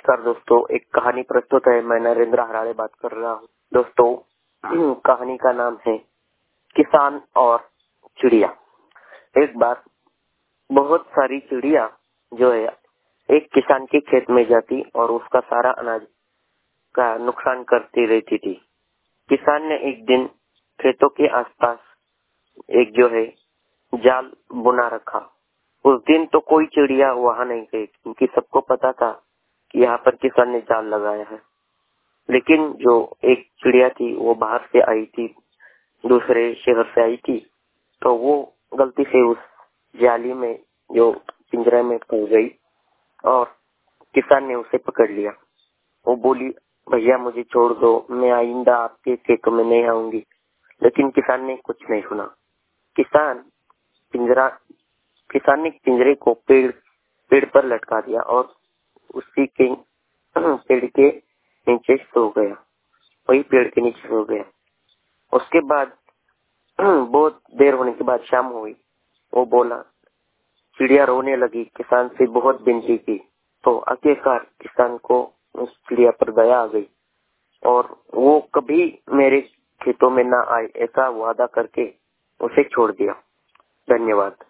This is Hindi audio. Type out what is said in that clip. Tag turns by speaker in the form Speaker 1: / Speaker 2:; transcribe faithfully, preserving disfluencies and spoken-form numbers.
Speaker 1: नमस्कार दोस्तों, एक कहानी प्रस्तुत है। मैं नरेंद्र हराड़े बात कर रहा हूँ। दोस्तों, कहानी का नाम है किसान और चिड़िया। एक बार बहुत सारी चिड़िया जो है एक किसान के खेत में जाती और उसका सारा अनाज का नुकसान करती रहती थी। किसान ने एक दिन खेतों के आसपास एक जो है जाल बुना रखा। उस दिन तो कोई चिड़िया वहां नहीं गई, क्योंकि सबको पता था कि यहाँ पर किसान ने जाल लगाया है। लेकिन जो एक चिड़िया थी वो बाहर से आई थी, दूसरे शहर से आई थी, तो वो गलती से उस जाली में जो पिंजरे में फंस गई और किसान ने उसे पकड़ लिया। वो बोली, भैया मुझे छोड़ दो, मैं आइंदा आपके खेतों में नहीं आऊंगी। लेकिन किसान ने कुछ नहीं सुना। किसान पिंजरा किसान ने पिंजरे को पेड़ पेड़ पर लटका दिया और उसी के पेड़ के नीचे सो गया। वही पेड़ के नीचे सो गया। उसके बाद बहुत देर होने के बाद शाम हुई। वो बोला, चिड़िया रोने लगी, किसान से बहुत विनती की, तो आखिरकार किसान को उस चिड़िया पर दया आ गई और वो कभी मेरे खेतों में ना आए ऐसा वादा करके उसे छोड़ दिया। धन्यवाद।